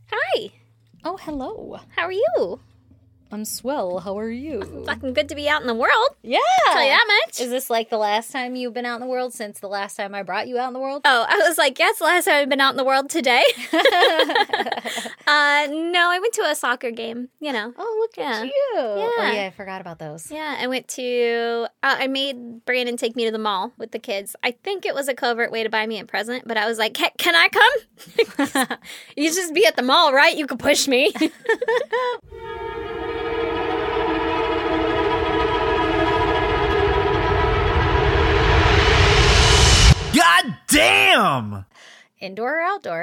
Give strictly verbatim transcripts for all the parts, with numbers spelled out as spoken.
Hi. Oh, hello. How are you? I'm swell. How are you? Fucking good to be out in the world. Yeah. Tell you that much. Is this like the last time you've been out in the world since the last time I brought you out in the world? Oh, I was like, yes, the last time I've been out in the world today. uh, no, I went to a soccer game, you know. Oh, look Yeah. at you. Yeah. Oh, yeah, I forgot about those. Yeah, I went to, uh, I made Brandon take me to the mall with the kids. I think it was a covert way to buy me a present, but I was like, hey, can I come? You just be at the mall, right? You could push me. God damn! Indoor or outdoor?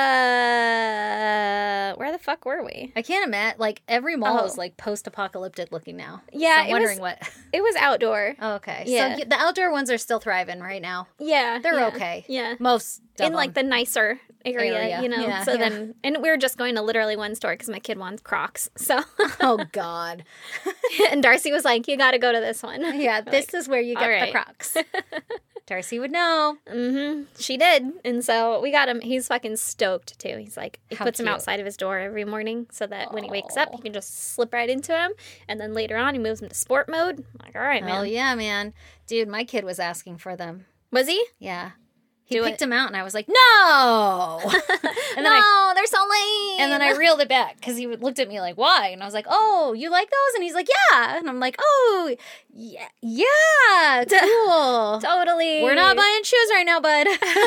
Uh, where the fuck were we? I can't imagine. Like, every mall Oh. is like post-apocalyptic looking now. Yeah, So I'm it wondering was- what. It was outdoor. Oh, okay. Yeah. So the outdoor ones are still thriving right now. Yeah. They're yeah, okay. Yeah. Most of In like them. the nicer area, Area, you know. yeah, so yeah. then, and we were just going to literally one store because my kid wants Crocs. So, Oh, God. and Darcy was like, "You got to go to this one." Yeah, this is where you get all right. the Crocs. Darcy would know. Mm-hmm. She did, and so we got him. He's fucking stoked too. He's like, he How puts him cute. outside of his door every morning so that when he wakes up, Aw. he can just slip right into him. And then later on, he moves him to sport mode. I'm like, all right, man. Oh, yeah, man. Dude, my kid was asking for them. Was he? Yeah. He Do picked it. them out, and I was like, no! and then no, I they're so lame. and then I reeled it back, because he looked at me like, why? And I was like, oh, you like those? And he's like, yeah. And I'm like, oh, yeah, yeah, cool. Totally. We're not buying shoes right now, bud.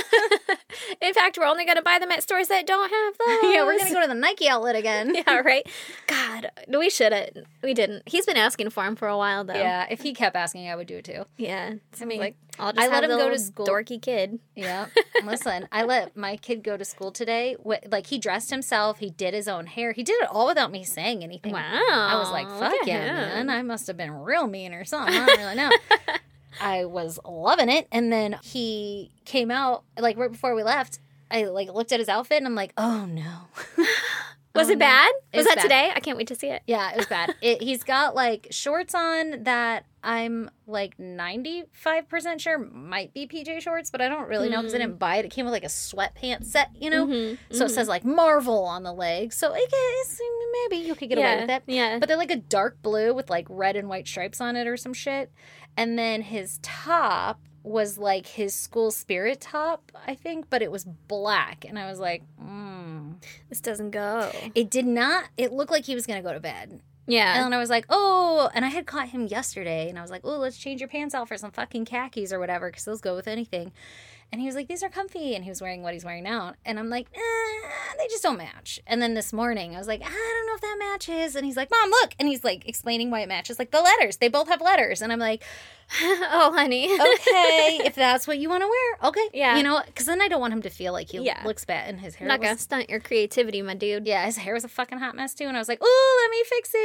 In fact, we're only going to buy them at stores that don't have those. Yeah, we're going to go to the Nike outlet again. Yeah, right? God, we should have. We didn't. He's been asking for them for a while, though. Yeah, if he kept asking, I would do it too. Yeah. I mean, like, I'll just I have let him the go to little school. dorky kid. Yeah. Listen, I let my kid go to school today. Wh- Like, he dressed himself. He did his own hair. He did it all without me saying anything. Wow. I was like, look fuck at yeah, him. man. I must have been real mean or something. I don't really know. I was loving it. And then he came out, like, right before we left. I, like, looked at his outfit, and I'm like, oh, no. Was Oh, it no. bad? It Was was that bad. today? I can't wait to see it. Yeah, it was bad. It, he's got, like, shorts on that I'm, like, ninety-five percent sure might be P J shorts, but I don't really know because I didn't buy it. It came with, like, a sweatpants set, you know? Mhm, So it mhm. says, like, Marvel on the legs. So I guess maybe you could get yeah, away with it. Yeah. But they're, like, a dark blue with, like, red and white stripes on it or some shit. And then his top was, like, his school spirit top, I think, but it was black. And I was like, mm. This doesn't go. It did not, it looked like he was going to go to bed. Yeah. And then I was like, oh, and I had caught him yesterday, and I was like, oh, let's change your pants out for some fucking khakis or whatever, because those go with anything. And he was like, these are comfy, and he was wearing what he's wearing now. And I'm like, eh, they just don't match. And then this morning, I was like, I don't know if that matches. And he's like, Mom, look. And he's like explaining why it matches, like the letters. They both have letters. And I'm like, Oh, honey. okay, if that's what you want to wear, okay. Yeah. You know, because then I don't want him to feel like he Yeah. looks bad and his hair I'm not was... going to stunt your creativity, my dude. Yeah, his hair was a fucking hot mess too. And I was like, ooh, let me fix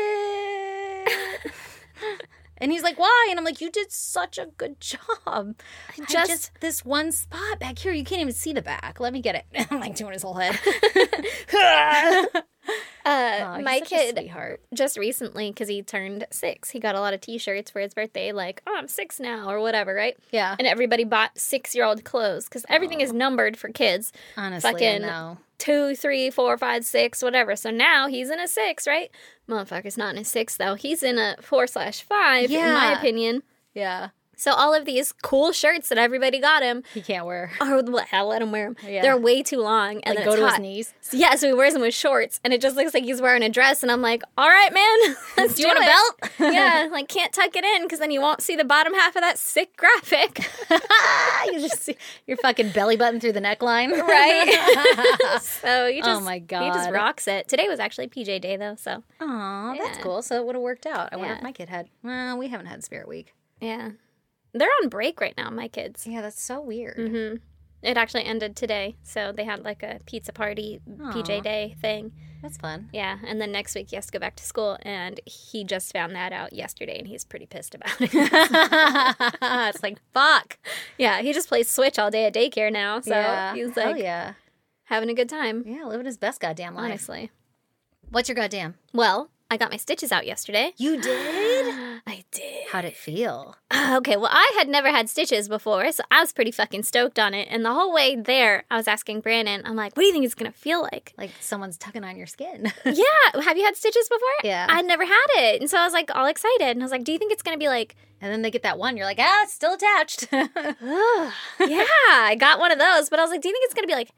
it. And he's like, why? And I'm like, you did such a good job. I just- just, this one spot back here, you can't even see the back. Let me get it. I'm like doing his whole head. Uh, Aw, he's my such a kid sweetheart. just recently, because he turned six, he got a lot of T-shirts for his birthday, like, oh, I'm six now, or whatever, right? Yeah. And everybody bought six-year-old clothes, because everything is numbered for kids. Honestly, fucking- no. Two, three, four, five, six, whatever. So now he's in a six, right? Motherfucker's not in a six, though. He's in a four slash five, in my Yeah. opinion. Yeah. So all of these cool shirts that everybody got him He can't wear. are, well, hell, let him wear them. Yeah. They're way too long. And Like, then go it's to hot. his knees. So, yeah, so he wears them with shorts, and it just looks like he's wearing a dress, and I'm like, all right, man, let's Do you want a it." belt? Yeah, like, can't tuck it in, because then you won't see the bottom half of that sick graphic. You just see your fucking belly button through the neckline. Right? So you just, Oh, my he just God. rocks it. Today was actually P J day, though, so Aw, that's Yeah. cool. So it would have worked out. I wonder Yeah. if my kid had... Well, we haven't had Spirit Week. yeah. They're on break right now, my kids. Yeah, that's so weird. Mm-hmm. It actually ended today, so they had like a pizza party P J Aw. day thing. That's fun. Yeah, and then next week he has to go back to school, and he just found that out yesterday, and he's pretty pissed about it. It's like, fuck. Yeah, he just plays Switch all day at daycare now, so yeah. he's Hell like yeah. having a good time, Yeah, living his best goddamn life. honestly. What's your goddamn? Well, I got my stitches out yesterday. You did? I did. How'd it feel? Okay, well, I had never had stitches before, so I was pretty fucking stoked on it. And the whole way there, I was asking Brandon, I'm like, what do you think it's going to feel like? Like someone's tugging on your skin. Yeah. Have you had stitches before? Yeah. I'd never had it. And so I was like all excited. And I was like, do you think it's going to be like, And then they get that one. You're like, ah, it's still attached. oh, yeah, I got one of those. But I was like, do you think it's going to be like,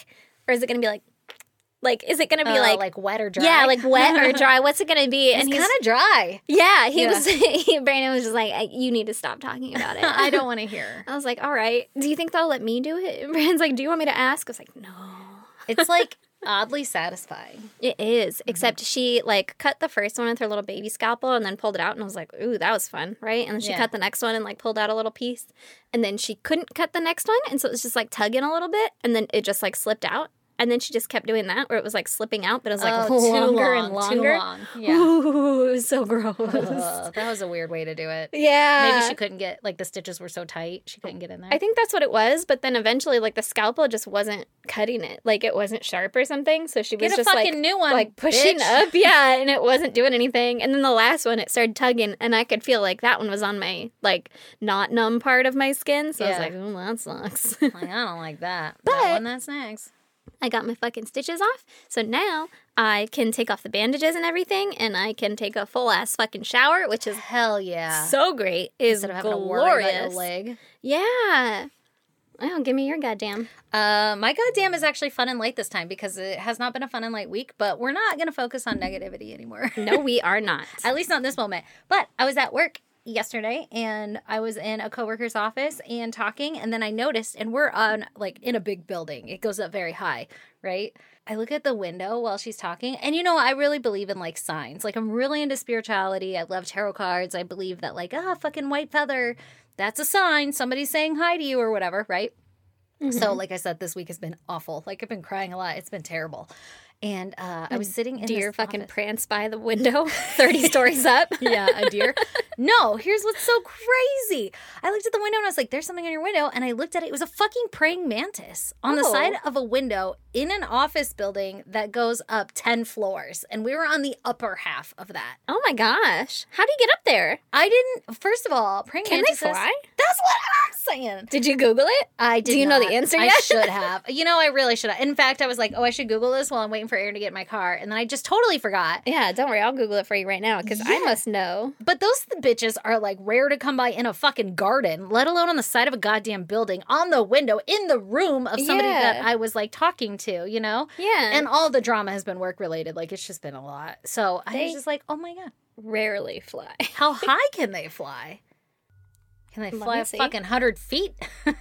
or is it going to be like, like, is it going to be Uh, like, like wet or dry? yeah, like wet or dry? What's it going to be? It's And he's kind of dry. yeah, he Yeah. was, he, Brandon was just like, you need to stop talking about it. I don't want to hear. I was like, all right. Do you think they'll let me do it? And Brandon's like, do you want me to ask? I was like, no. It's like oddly satisfying. It is, except she like cut the first one with her little baby scalpel and then pulled it out, and I was like, ooh, that was fun, right? And then she Yeah. cut the next one and like pulled out a little piece, and then she couldn't cut the next one, and so it was just like tugging a little bit, and then it just like slipped out, and then she just kept doing that, where it was like slipping out, but it was like Oh, too longer long, and too longer. long. Yeah. Ooh, it was so gross. Ugh, that was a weird way to do it. Yeah, Maybe she couldn't get, like, the stitches were so tight, she couldn't get in there. I think that's what it was, but then eventually, like, the scalpel just wasn't cutting it. Like, it wasn't sharp or something, so she was Get a just, fucking like, new one, like, pushing bitch. up. Yeah, and it wasn't doing anything. And then the last one, it started tugging, and I could feel, like, that one was on my, like, not numb part of my skin. So I was Yeah. like, oh, that sucks. Like, I don't like that. But- that one, that's next. I got my fucking stitches off, so now I can take off the bandages and everything, and I can take a full-ass fucking shower, which is Hell yeah. so great. Is Instead of having glorious. to worry about your leg. Yeah. Oh, give me your goddamn. Uh, my goddamn is actually fun and light this time because it has not been a fun and light week, but we're not going to focus on negativity anymore. No, we are not. At least not in this moment. But I was at work yesterday and I was in a coworker's office and talking, and then I noticed, and we're on like in a big building. It goes up very high, right? I look at the window while she's talking, and you know, I really believe in like signs. Like I'm really into spirituality. I love tarot cards. I believe that like, ah, fucking white feather, that's a sign. Somebody's saying hi to you or whatever, right? Mm-hmm. So, like I said, this week has been awful. Like, I've been crying a lot. It's been terrible. And uh, I was sitting in Deer this fucking office. prance by the window thirty stories up. Yeah, a deer. No, here's what's so crazy. I looked at the window and I was like, there's something on your window. And I looked at it. It was a fucking praying mantis on the Oh. side of a window in an office building that goes up ten floors. And we were on the upper half of that. Oh my gosh. How do you get up there? I didn't, first of all, praying Can they mantises. fly? That's what I'm saying. Did you Google it? I did Do you know not. the answer I yet? should have. You know, I really should have. In fact, I was like, oh, I should Google this while I'm waiting for Aaron to get in my car. And then I just totally forgot. Yeah, don't worry. I'll Google it for you right now because I Yeah. must know. But those bitches are like rare to come by in a fucking garden, let alone on the side of a goddamn building, on the window, in the room of somebody Yeah. that I was like talking to, you know? Yeah. And all the drama has been work related. Like, it's just been a lot. So I They- was just like, oh my God, rarely fly. how high can they fly? Can they Let fly me a see. fucking hundred feet?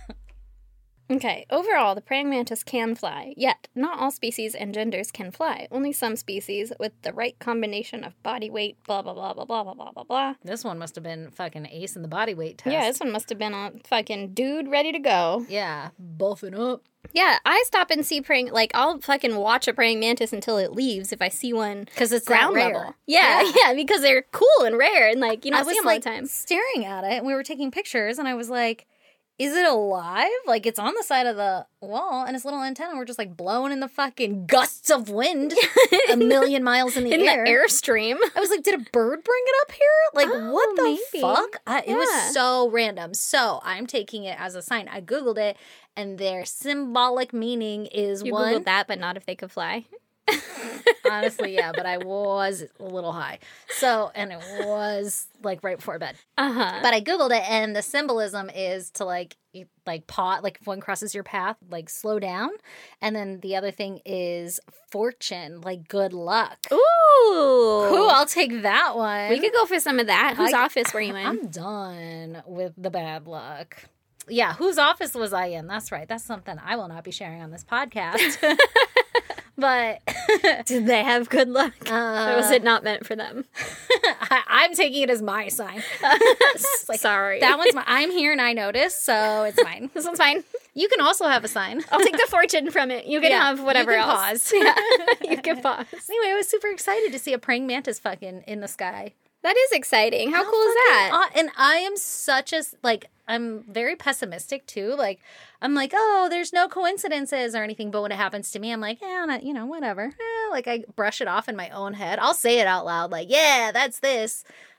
Okay, overall, the praying mantis can fly, yet not all species and genders can fly. Only some species with the right combination of body weight, blah, blah, blah, blah, blah, blah, blah, blah, blah. This one must have been fucking ace in the body weight test. Yeah, this one must have been a fucking dude ready to go. Yeah, buffing up. Yeah, I stop and see praying, like, I'll fucking watch a praying mantis until it leaves if I see one Because it's ground that rare. level. Yeah, yeah, Yeah. because they're cool and rare, and, like, you don't I see was them like all the time. staring at it, and we were taking pictures, and I was like, is it alive? Like, it's on the side of the wall, and its little antenna were just like blowing in the fucking gusts of wind a million miles in the In air. the airstream. I was like, did a bird bring it up here? Like, Oh, what the maybe. fuck? I, it Yeah. was so random. So I'm taking it as a sign. I Googled it, and their symbolic meaning is You one. Googled that, but not if they could fly. Honestly, yeah, but I was a little high. So, and it was like right before bed. Uh-huh. But I Googled it, and the symbolism is to like, you- like pot, like if one crosses your path, like slow down. And then the other thing is fortune, like good luck. Ooh. Cool, I'll take that one. We could go for some of that. Whose I- office were you in? I'm done with the bad luck. Yeah, whose office was I in? That's right. That's something I will not be sharing on this podcast. But Did they have good luck? uh, or was it not meant for them? I, I'm taking it as my sign. Like, Sorry. that one's my. I'm here and I notice, so it's mine. This one's fine. You can also have a sign. I'll take the fortune from it. You can Yeah, have whatever you can else. pause. Yeah, you can pause. Anyway, I was super excited to see a praying mantis fucking in the sky. That is exciting. How, cool is fucking that? aw- and I am such a like. I'm very pessimistic too. Like, I'm like, oh, there's no coincidences or anything. But when it happens to me, I'm like, yeah, not, you know, whatever. Eh, like, I brush it off in my own head. I'll say it out loud, like, yeah, that's this.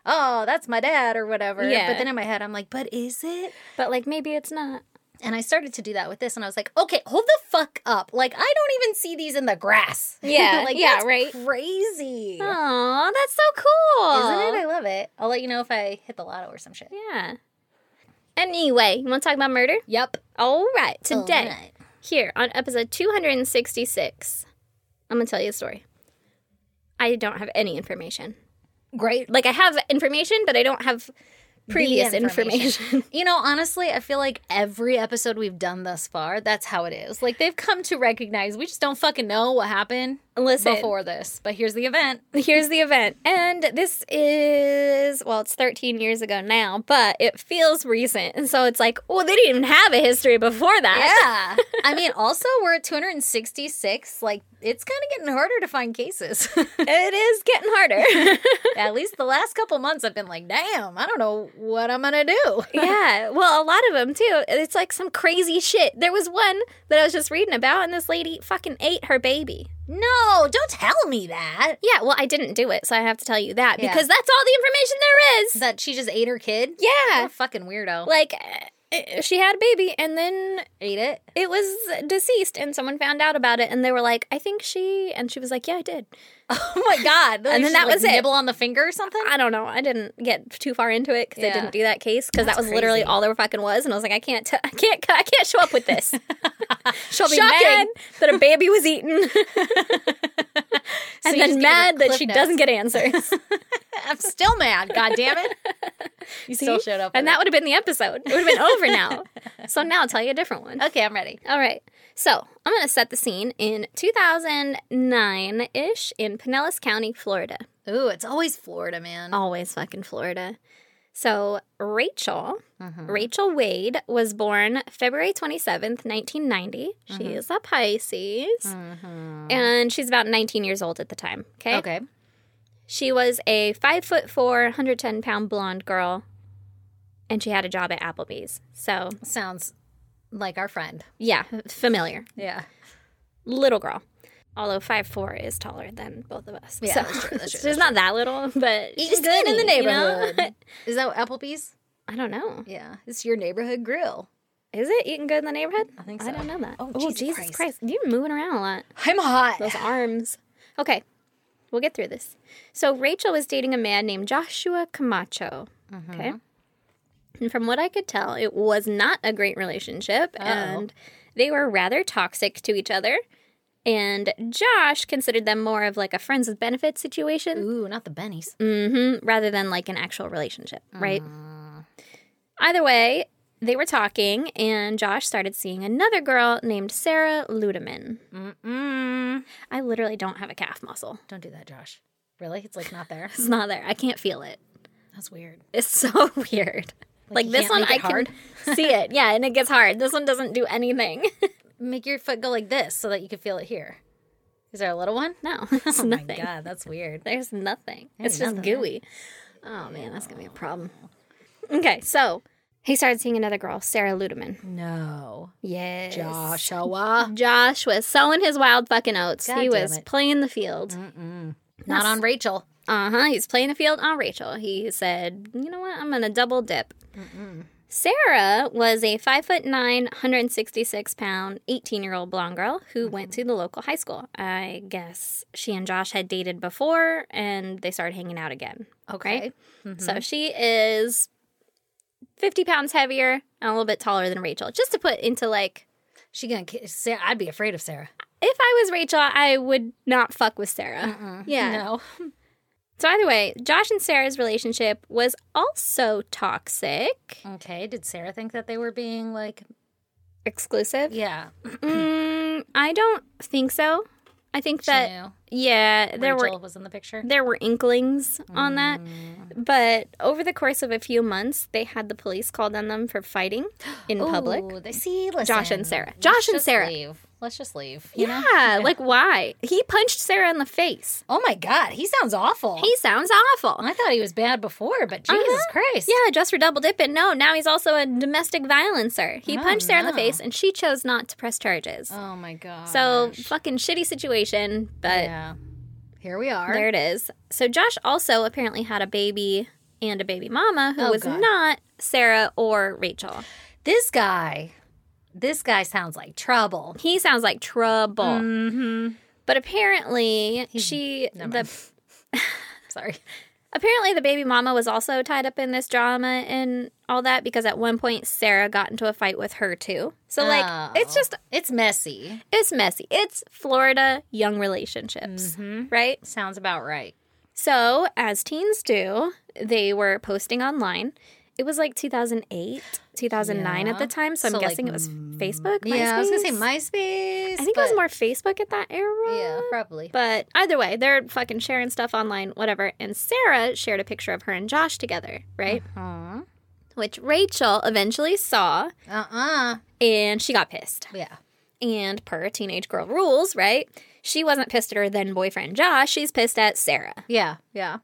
oh, that's my dad or whatever. Yeah. But then in my head, I'm like, but is it? But, like, maybe it's not. And I started to do that with this, and I was like, okay, hold the fuck up. Like, I don't even see these in the grass. Yeah, like, yeah, that's right. crazy. Aw, that's so cool. Isn't it? I love it. I'll let you know if I hit the lotto or some shit. Yeah. Anyway, you want to talk about murder? Yep. All right. Today, All right. here on episode two hundred sixty-six, I'm going to tell you a story. I don't have any information. Great. Like, I have information, but I don't have previous The information. You know, honestly, I feel like every episode we've done thus far, that's how it is. Like, they've come to recognize we just don't fucking know what happened Listen. before this. But here's the event. Here's the event. And this is, well, it's thirteen years ago now, but it feels recent. And so it's like, well, they didn't even have a history before that. Yeah. I mean, also, we're at two hundred sixty-six. Like, it's kind of getting harder to find cases. It is getting harder. At least the last couple months, I've been like, damn, I don't know what I'm going to do. Yeah. Well, a lot of them, too. It's like some crazy shit. There was one that I was just reading about, and this lady fucking ate her baby. No, don't tell me that. Yeah, well, I didn't do it, so I have to tell you that Yeah. because that's all the information there is. That she just ate her kid? What Yeah. a fucking weirdo. Like, uh, she had a baby, and then Ate it? it was deceased, and someone found out about it, and they were like, I think she, and she was like, yeah, I did. Oh my God. And then She, that like, was it. Nibble on the finger or something? I don't know. I didn't get too far into it because I Yeah. didn't do that case because that That's was literally crazy. all there fucking was, and I was like, I can't, t- I can't, I can't show up with this. She'll be Shocking mad. that a baby was eaten, So and you then just gave her mad that Cliff she Notes. doesn't get answers. I'm still mad. God damn it. You still See? showed up. And with that would have been the episode. It would have been over now. So now I'll tell you a different one. it. Okay, I'm ready. All right. So I'm going to set the scene in two thousand nine ish in Pinellas County, Florida. Ooh, it's always Florida, man. Always fucking Florida. So Rachel, Mhm. Rachel Wade was born February twenty-seventh, nineteen ninety. She is a Pisces. Mhm. And she's about nineteen years old at the time. Okay. Okay. She was a five foot four, one hundred ten pound blonde girl. And she had a job at Applebee's. So, Sounds like our friend. yeah, familiar. Yeah. Little girl. Although five foot four is taller than both of us. Yeah, so, that's true, that's true, she's that's not that little, but Eating she's good in the skinny, you know? neighborhood. Is that Applebee's? I don't know. Yeah. It's your neighborhood grill. Is it eating good in the neighborhood? I think I so. don't know that. Oh, Oh, Jesus Jesus, Christ. Christ. You're moving around a lot. I'm hot. Those arms. Okay, we'll get through this. So Rachel was dating a man named Joshua Camacho. Okay. And from what I could tell, it was not a great relationship. Uh-oh. And they were rather toxic to each other. And Josh considered them more of like a friends with benefits situation. Ooh, not the Bennies. Mm-hmm. Rather than like an actual relationship, right? Either way, they were talking, and Josh started seeing another girl named Sarah Ludeman. Mm-mm. I literally don't have a calf muscle. Don't do that, Josh. Really? It's like not there. It's not there. I can't feel it. That's weird. It's so weird. Like, you this can't one, make I it hard? can see it. Yeah, and it gets hard. This one doesn't do anything. Make your foot go like this so that you can feel it here. Is there a little one? No, it's Oh nothing. my God, that's weird. There's nothing. There's it's just nothing there. gooey. Oh, man, that's going to be a problem. Okay, so he started seeing another girl, Sarah Ludeman. No. Yes. Joshua. Josh was sowing his wild fucking oats. God he damn was it. playing the field. Mm-mm. Not on Rachel. Uh huh. He's playing the field on Rachel. He said, "You know what? I'm gonna double dip." Mm-mm. Sarah was a five foot nine, one hundred sixty-six pound, eighteen year old blonde girl who went to the local high school. I guess she and Josh had dated before, and they started hanging out again. Okay. Right? Mhm. So she is fifty pounds heavier and a little bit taller than Rachel. Just to put into like, She gonna kiss Sarah. I'd be afraid of Sarah. if I was Rachel, I would not fuck with Sarah. Mm-mm. Yeah. No. So either way, Josh and Sarah's relationship was also toxic. Okay. Did Sarah think that they were being like? Exclusive? Yeah. Mm, I don't think so. I think She that, knew. yeah, there Rachel were was in the picture. there were inklings on that. Mm. But over the course of a few months, they had the police called on them for fighting in public. Ooh, they see. Listen, Josh and Sarah. let's Josh and just Sarah. Leave. Let's just leave. You know? Yeah, like why? He punched Sarah in the face. Oh my God, he sounds awful. He sounds awful. I thought he was bad before, but Jesus Uh-huh. Christ. Yeah, just for double dipping. No, now he's also a domestic violencer. He Oh, punched Sarah in the no. face, and she chose not to press charges. Oh my God. So, fucking shitty situation, but yeah, here we are. there it is. So, Josh also apparently had a baby and a baby mama who Oh, was God. not Sarah or Rachel. This guy, this guy sounds like trouble. He sounds like trouble. Mm-hmm. But apparently, she never the mind. Sorry. apparently the baby mama was also tied up in this drama and all that because at one point Sarah got into a fight with her too. So like, Oh. it's just It's messy. it's messy. It's Florida young relationships, Mm-hmm. right? Sounds about right. So, as teens do, they were posting online. It was like two thousand eight, two thousand nine Yeah. at the time, so I'm So, like, guessing it was Facebook, Yeah, I was gonna say MySpace? MySpace. I think it was but- more Facebook at that era. Yeah, probably. But either way, they're fucking sharing stuff online, whatever. And Sarah shared a picture of her and Josh together, right? Uh Which Rachel eventually saw, uh. Uh and she got pissed. Yeah. And per teenage girl rules, right? She wasn't pissed at her then boyfriend Josh. She's pissed at Sarah. Yeah. Yeah.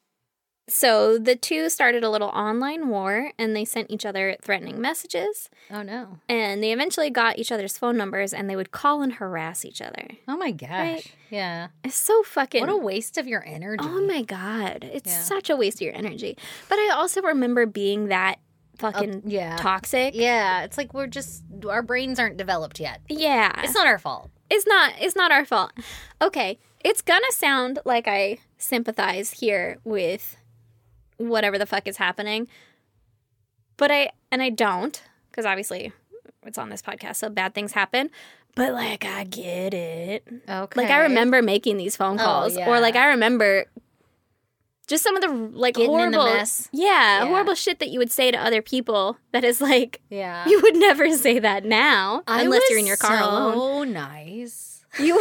So the two started a little online war, and they sent each other threatening messages. Oh no. And they eventually got each other's phone numbers, and they would call and harass each other. Oh my gosh. Right. Yeah. It's so fucking... What a waste of your energy. Oh my God. It's Yeah. such a waste of your energy. But I also remember being that fucking Uh, yeah. toxic. Yeah. It's like we're just our brains aren't developed yet. Yeah. It's not our fault. It's not it's not our fault. Okay. It's gonna sound like I sympathize here with whatever the fuck is happening. But I and I don't, because obviously it's on this podcast, so bad things happen. But like I get it. Okay. Like I remember making these phone Oh, calls. yeah. Or like I remember just some of the like Getting in the horrible mess. Yeah, Yeah. horrible shit that you would say to other people that is like Yeah. you would never say that now I unless was you're in your car so alone. nice. You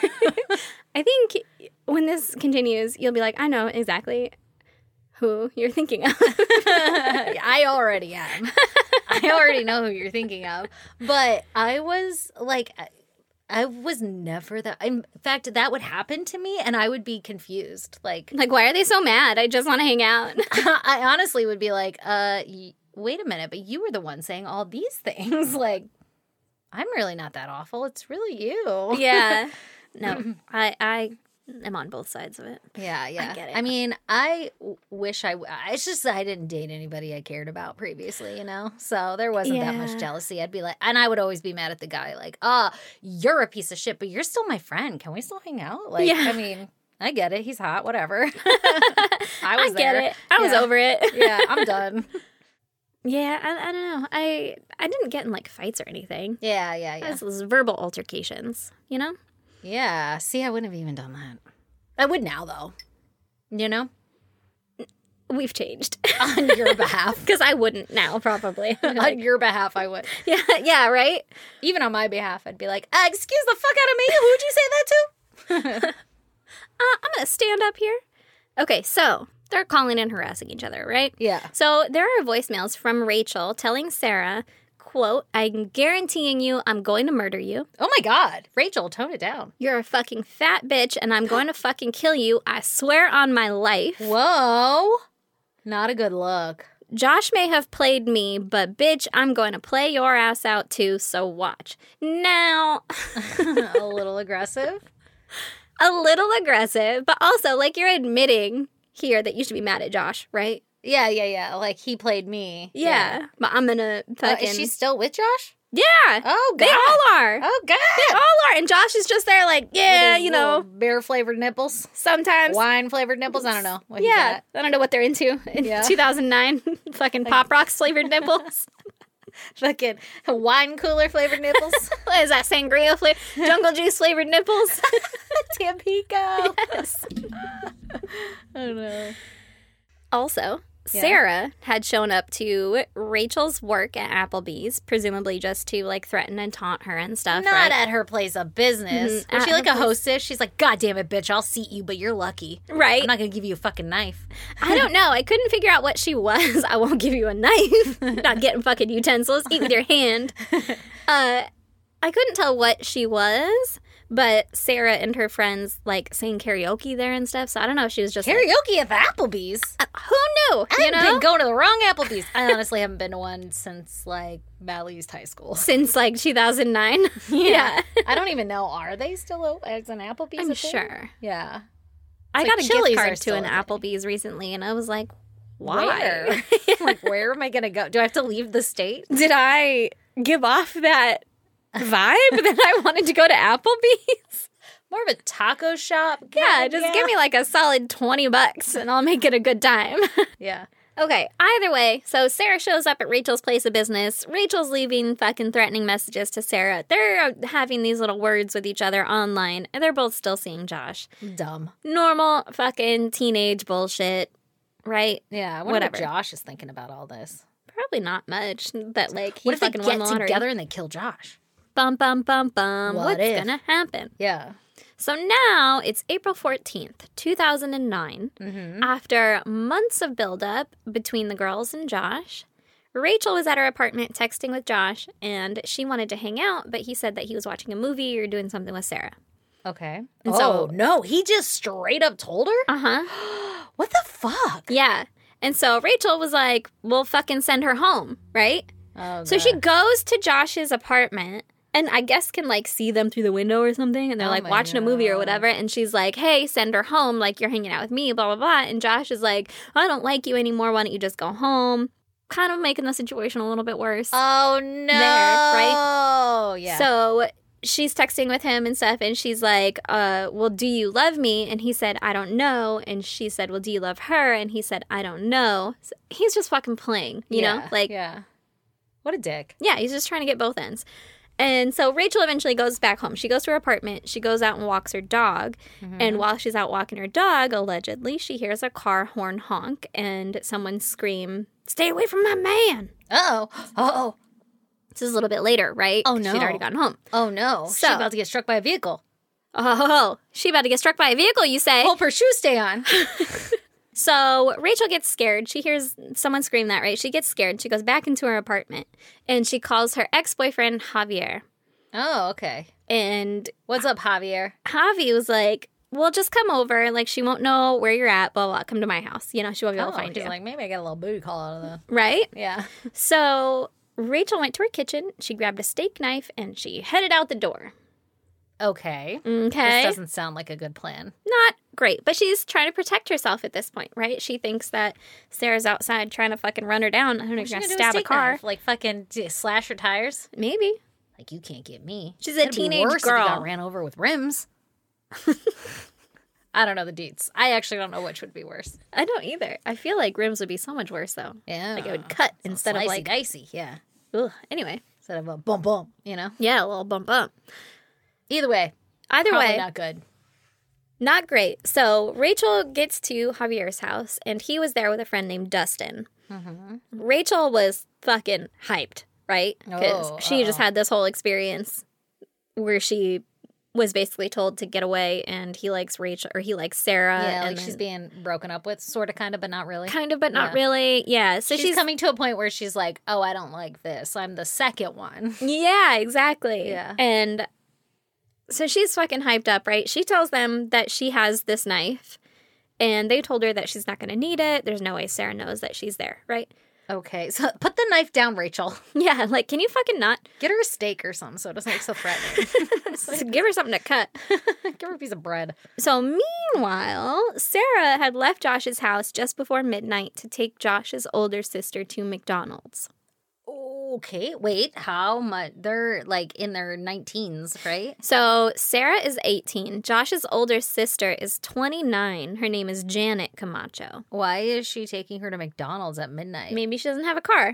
I think when this continues, you'll be like, I know exactly who you're thinking of. I already am. I already know who you're thinking of. But I was like, I- I was never that. In fact, that would happen to me and I would be confused. Like, Like, why are they so mad? I just want to hang out. I honestly would be like, uh, y- wait a minute, but you were the one saying all these things. Like, I'm really not that awful. It's really you. Yeah. No, I I am on both sides of it. Yeah, yeah. get it. I mean, I w- wish I. W- it's just that I didn't date anybody I cared about previously, you know. So there wasn't that Yeah. much jealousy. I'd be like, and I would always be mad at the guy, like, "Ah, you're a piece of shit, but you're still my friend. Can we still hang out?" Like, Yeah. I mean, I get it. He's hot. Whatever. I I was get there. it. I was Yeah. over it. Yeah, I'm done. Yeah, I, I don't know. I I didn't get in like fights or anything. Yeah, yeah, It yeah. was, it was verbal altercations, you know? Yeah. See, I wouldn't have even done that. I would now, though. You know, We've changed. on your behalf. Because I wouldn't now, probably. On your behalf, I would. yeah, yeah, right? Even on my behalf, I'd be like, uh, excuse the fuck out of me. Who'd you say that to? Uh, I'm going to stand up here. Okay, so they're calling and harassing each other, right? Yeah. So there are voicemails from Rachel telling Sarah, quote, I'm guaranteeing you I'm going to murder you. Oh my God. Rachel, tone it down. You're a fucking fat bitch and I'm going to fucking kill you. I swear on my life. Whoa. Not a good look. Josh may have played me, but bitch, I'm going to play your ass out too, so watch. Now, A little aggressive. a little aggressive, but also like you're admitting here that you should be mad at Josh, right? Yeah, yeah, yeah. Like he played me. Yeah. But I'm going to Uh, fucking... is she still with Josh? Yeah. Oh, God. They all are. Oh, God. They all are. And Josh is just there like, yeah, you know, Beer flavored nipples. sometimes. Wine flavored nipples. I don't know. What he's Yeah. at. I don't know what they're into in Yeah. two thousand nine. Fucking Pop Rocks flavored nipples. Fucking wine cooler flavored nipples. What is that? Sangria flavor? Jungle juice flavored nipples? Tampico. Yes. I don't know. Also, Yeah. Sarah had shown up to Rachel's work at Applebee's, presumably just to like threaten and taunt her and stuff. Not right? at her place of business. Mhm, Was at she like her a place. hostess? She's like, God damn it, bitch, I'll seat you, but you're lucky. Right. I'm not gonna give you a fucking knife. I don't know. I couldn't figure out what she was. I won't give you a knife. Not getting fucking utensils. Eat with your hand. Uh, I couldn't tell what she was, but Sarah and her friends like sang karaoke there and stuff. So I don't know if she was just like, Karaoke at the Applebee's. uh, who knew? I've You know, been going to the wrong Applebee's. I honestly haven't been to one since like Valley East High School. since like two thousand nine. Yeah, I don't even know. Are they still open as an Applebee's? I'm a thing? sure. Yeah. I It's got like a Chili's gift are card to still an a thing. Applebee's recently, and I was like, why? Where? Like, where am I going to go? Do I have to leave the state? Did I give off that vibe that I wanted to go to Applebee's? More of a taco shop? Yeah, God, just yeah. give me like a solid twenty bucks and I'll make it a good time. Yeah. Okay, either way, so Sarah shows up at Rachel's place of business. Rachel's leaving fucking threatening messages to Sarah. They're having these little words with each other online, and they're both still seeing Josh. Dumb. Normal fucking teenage bullshit, right? Yeah, I wonder Whatever. what Josh is thinking about all this. Probably not much. That, like, he What if they fucking won get the lottery. together and they kill Josh? Bum, bum, bum, bum. What What's if? gonna happen? Yeah. So now it's April fourteenth, two thousand nine. Mm-hmm. After months of buildup between the girls and Josh, Rachel was at her apartment texting with Josh, and she wanted to hang out, but he said that he was watching a movie or doing something with Sarah. Okay. And oh, so- no. He just straight up told her? Uh-huh. What the fuck? Yeah. And so Rachel was like, we'll fucking send her home, right? Oh, So she God. goes to Josh's apartment and I guess can like see them through the window or something. And they're Oh like my watching a movie or God. whatever. And she's like, hey, send her home. Like you're hanging out with me, blah, blah, blah. And Josh is like, I don't like you anymore. Why don't you just go home? Kind of making the situation a little bit worse. Oh, no. right? Yeah. So she's texting with him and stuff. And she's like, uh, well, do you love me? And he said, I don't know. And she said, well, do you love her? And he said, I don't know. So he's just fucking playing, you know? Yeah, Like, yeah. What a dick. yeah, he's just trying to get both ends. And so Rachel eventually goes back home. She goes to her apartment. She goes out and walks her dog. Mm-hmm. And while she's out walking her dog, allegedly, she hears a car horn honk and someone scream, stay away from my man. Uh-oh. Uh-oh. This is a little bit later, right? Oh, 'Cause no. She'd already gotten home. Oh, no. So- She's about to get struck by a vehicle. Oh, she about to get struck by a vehicle, you say? Hope her shoes stay on. So Rachel gets scared. She hears someone scream that, right? She gets scared. She goes back into her apartment. And she calls her ex-boyfriend, Javier. Oh, okay. And What's up, Javier? Javi was like, well, just come over. Like, she won't know where you're at, blah, blah. Come to my house. You know, she won't be able Oh, to find he's you. like, maybe I got a little booty call out of that. Right? Yeah. So Rachel went to her kitchen. She grabbed a steak knife and she headed out the door. Okay. Okay. This doesn't sound like a good plan. Not great, but she's trying to protect herself at this point, right? She thinks that Sarah's outside trying to fucking run her down. I don't know if What's you're she going to gonna do with stab a steak car. knife? Like fucking d- slash her tires? Maybe. Like, you can't get me. She's a It'd be teenage worse If girl. you got ran over with rims. I don't know the deets. I actually don't know which would be worse. I don't either. I feel like rims would be so much worse, though. Yeah. Like, it would cut So instead of slicey like, dicey. Yeah. ugh. Anyway. Instead of a bump bump. You know. Yeah, a little bump bump. Either way. Either Probably way. not good. Not great. So Rachel gets to Javier's house, and he was there with a friend named Dustin. Mm-hmm. Rachel was fucking hyped, right? Because Oh, she just uh-oh. had this whole experience where she was basically told to get away, and he likes Rachel, or he likes Sarah. Yeah, and like she's then- being broken up with, sort of, kind of, but not really. kind of, but not Yeah. really. Yeah. So she's, she's, coming to a point where she's like, oh, I don't like this. I'm the second one. yeah, exactly. Yeah. And so she's fucking hyped up, right? She tells them that she has this knife, and they told her that she's not going to need it. There's no way Sarah knows that she's there, right? Okay, so put the knife down, Rachel. Yeah, like, can you fucking not? Get her a steak or something so it doesn't look so threatening. So give her something to cut. Give her a piece of bread. So meanwhile, Sarah had left Josh's house just before midnight to take Josh's older sister to McDonald's. Okay, wait, how much? They're like in their nineteens, right? So Sarah is eighteen. Josh's older sister is twenty-nine. Her name is Janet Camacho. Why is she taking her to McDonald's at midnight? Maybe she doesn't have a car.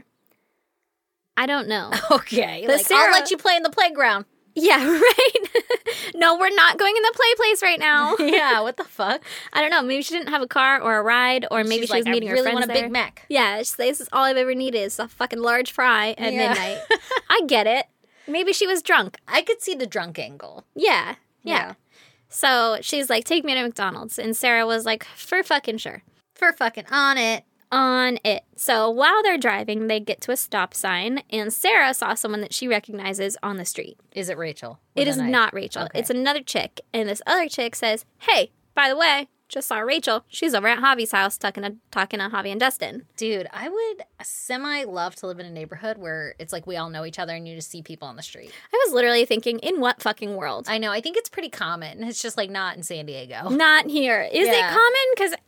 I don't know. Okay, The like, Sarah- I'll let you play in the playground. Yeah, right? No, we're not going in the play place right now. Yeah, what the fuck? I don't know. Maybe she didn't have a car or a ride, or maybe She's she was like, meeting I her really friends want a there. Big Mac. Yeah, she's like, this is all I've ever needed is a fucking large fry at Yeah. midnight. I get it. Maybe she was drunk. I could see the drunk angle. Yeah, yeah. Yeah. So she's like, take me to McDonald's. And Sarah was like, for fucking sure. For fucking on it. On it. So while they're driving, they get to a stop sign, and Sarah saw someone that she recognizes on the street. Is it Rachel? It With a is knife? not Rachel. Okay. It's another chick. And this other chick says, hey, by the way, just saw Rachel. She's over at Javi's house talking to, talking to Javi and Dustin. Dude, I would semi love to live in a neighborhood where it's like we all know each other and you just see people on the street. I was literally thinking, in what fucking world? I know. I think it's pretty common. It's just like not in San Diego. Not here. Is Yeah. it common? Because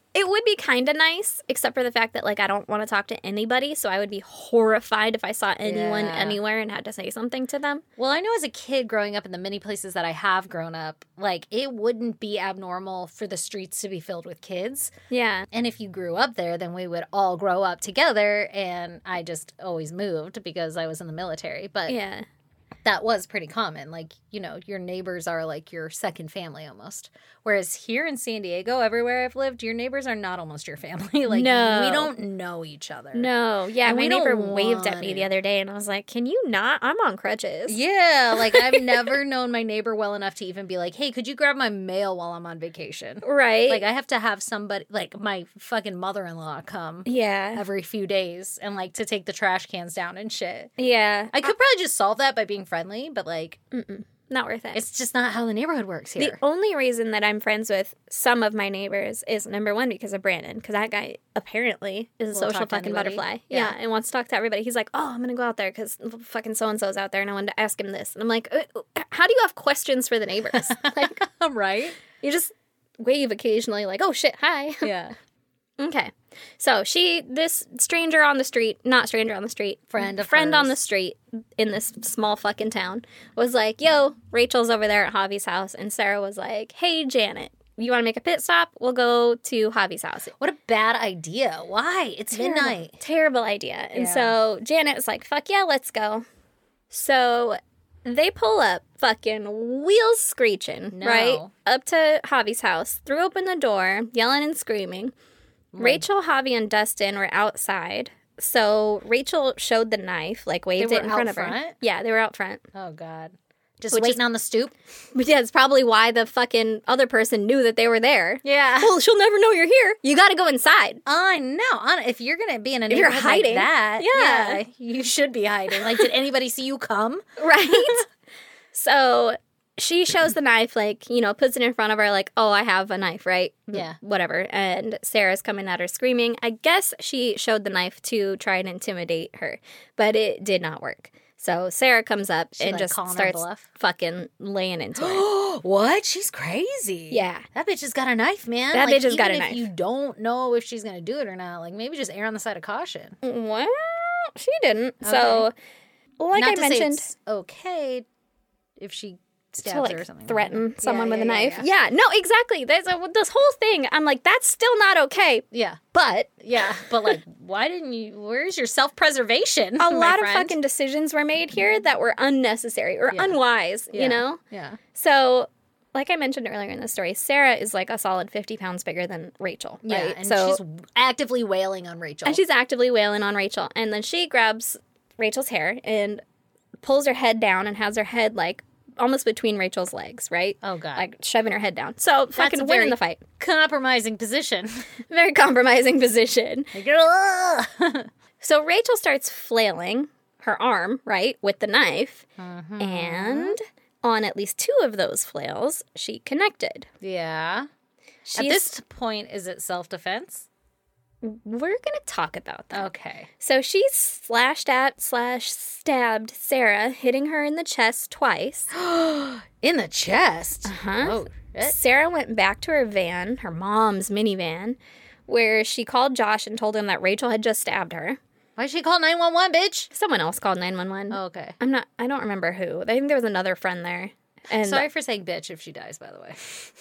It would be kind of nice, except for the fact that, like, I don't want to talk to anybody, so I would be horrified if I saw anyone Yeah. anywhere and had to say something to them. Well, I know as a kid growing up in the many places that I have grown up, like, it wouldn't be abnormal for the streets to be filled with kids. Yeah. And if you grew up there, then we would all grow up together. And I just always moved because I was in the military. But Yeah. that was pretty common. Like, you know, your neighbors are like your second family almost. Whereas here in San Diego, everywhere I've lived, your neighbors are not almost your family. Like, No. we don't know each other. No. Yeah, And my we neighbor don't waved at want me it. the other day, and I was like, can you not? I'm on crutches. Yeah, like I've never known my neighbor well enough to even be like, hey, could you grab my mail while I'm on vacation? Right? Like, I have to have somebody, like my fucking mother-in-law come yeah. every few days and like to take the trash cans down and shit. Yeah. I could probably just solve that by being friendly, but like, Mm-mm. Not worth it. it's just not how the neighborhood works here. The only reason that I'm friends with some of my neighbors is, number one, because of Brandon, because that guy apparently is a Will social talk to fucking anybody. butterfly. Yeah. Yeah. And wants to talk to everybody. He's like, oh, I'm going to go out there because fucking so-and-so's out there and I wanted to ask him this. And I'm like, uh, how do you have questions for the neighbors? Like, Right? you just wave occasionally like, oh, shit, hi. Yeah. Okay. So she, this stranger on the street, not stranger on the street, Friend of friend on hers. the street in this small fucking town was like, yo, Rachel's over there at Javi's house. And Sarah was like, hey, Janet, you want to make a pit stop? We'll go to Javi's house. What a bad idea. Why? It's Terrible, midnight. Terrible idea. And Yeah. so Janet was like, fuck yeah, let's go. So they pull up, fucking wheels screeching, No. right? Up to Javi's house, threw open the door, yelling and screaming. Rachel, Javi, and Dustin were outside. So Rachel showed the knife, like waved They it were in out front of her. front? Yeah, they were out front. Oh, God. Just Which is- waiting on the stoop? But yeah, it's probably why the fucking other person knew that they were there. Yeah. Well, she'll never know you're here. You got to go inside. I know. Hon- If you're going to be in a If you're neighborhood hiding, like that, yeah. yeah, you should be hiding. Like, did anybody see you come? Right? So she shows the knife, like, you know, puts it in front of her, like, oh, I have a knife, right? Yeah. Whatever. And Sarah's coming at her screaming. I guess she showed the knife to try and intimidate her, but it did not work. So Sarah comes up She, and like, just calling her starts bluff? fucking laying into her. What? She's crazy. Yeah. That bitch has got a knife, man. That Like, bitch has got even a if knife. you don't know if she's going to do it or not, like, maybe just err on the side of caution. Well, she didn't. So, like Not I to mentioned, say it's okay if she stabs to like her or something. threaten Yeah, someone yeah, with a yeah, knife. Yeah. Yeah, no, exactly. There's a, this whole thing. I'm like, that's still not okay. Yeah. But Yeah. But, like, why didn't you? Where's your self preservation? a lot of fucking decisions were made here that were unnecessary or Yeah. unwise, Yeah. you know? Yeah. So, like I mentioned earlier in the story, Sarah is like a solid fifty pounds bigger than Rachel. Yeah. Right? And so, she's actively wailing on Rachel. and she's actively wailing on Rachel. And then she grabs Rachel's hair and pulls her head down and has her head like almost between Rachel's legs, right? Oh, God. Like shoving her head down. So, fucking a winning very- the fight. compromising position. Very compromising position. Like, ugh. So Rachel starts flailing her arm, right, with the knife. Mm-hmm. And on at least two of those flails, she connected. Yeah. She's, At this point, is it self defense? we're going to talk about that. Okay. So she slashed at slash stabbed Sarah, hitting her in the chest twice. In the chest. Huh? Oh, shit. Sarah went back to her van, her mom's minivan, where she called Josh and told him that Rachel had just stabbed her. Why'd she call nine one one, bitch? Someone else called nine one one. Oh, okay. I'm not, I don't remember who. I think there was another friend there. And Sorry for saying bitch if she dies, by the way.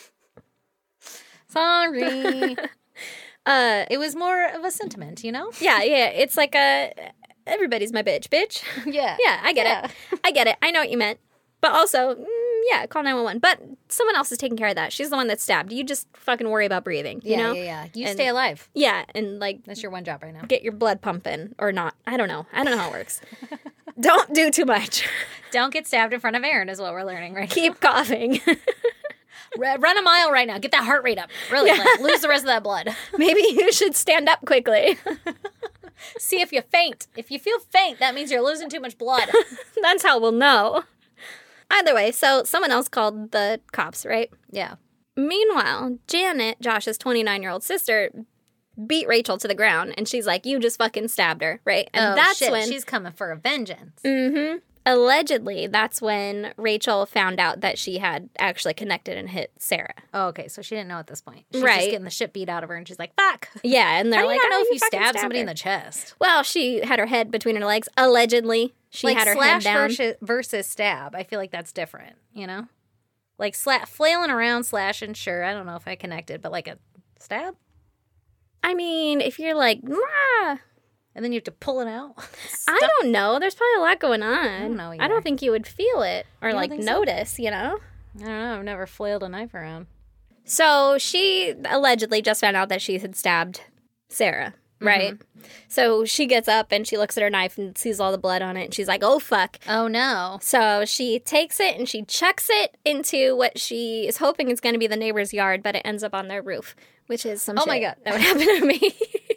Sorry. uh, It was more of a sentiment, you know? yeah, yeah, it's like a, everybody's my bitch, bitch. Yeah. Yeah, I get Yeah. it. I get it. I know what you meant. But also, mm, yeah, call nine one one. But someone else is taking care of that. She's the one that's stabbed. You just fucking worry about breathing, you yeah, know? yeah, yeah. You And- stay alive. Yeah, and like That's your one job right now. get your blood pumping or not. I don't know. I don't know how it works. Don't do too much. Don't get stabbed in front of Aaron is what we're learning right Keep coughing. now. Run a mile right now. Get that heart rate up. Really, like, lose the rest of that blood. Maybe you should stand up quickly. See if you faint. If you feel faint, that means you're losing too much blood. That's how we'll know. Either way, so someone else called the cops, right? Yeah. Meanwhile, Janet, Josh's twenty-nine-year-old sister, beat Rachel to the ground, and she's like, you just fucking stabbed her, right? And oh, that's shit. when... She's coming for a vengeance. Mm-hmm. allegedly, that's when Rachel found out that she had actually connected and hit Sarah. Oh, okay. So she didn't know at this point. She's Right. just getting the shit beat out of her, and she's like, fuck. Yeah, and they're How do you like, not know "Oh, if you fucking stabbed stabbed somebody her." in the chest? Well, she had her head between her legs. Allegedly, she like had her slash head down. versus, versus stab. I feel like that's different, you know? Like sla- flailing around, slashing, sure. I don't know if I connected, but like a stab? I mean, if you're like, "Mwah," And then you have to pull it out? I don't know. There's probably a lot going on. I don't know I either. don't think you would feel it or You don't like think so? notice, you know? I don't know. I've never flailed a knife around. So she allegedly just found out that she had stabbed Sarah, right? Mm-hmm. So she gets up and she looks at her knife and sees all the blood on it and she's like, oh, fuck. Oh, no. So she takes it and she chucks it into what she is hoping is going to be the neighbor's yard, but it ends up on their roof, which is some Oh shit my God. that would happen to me.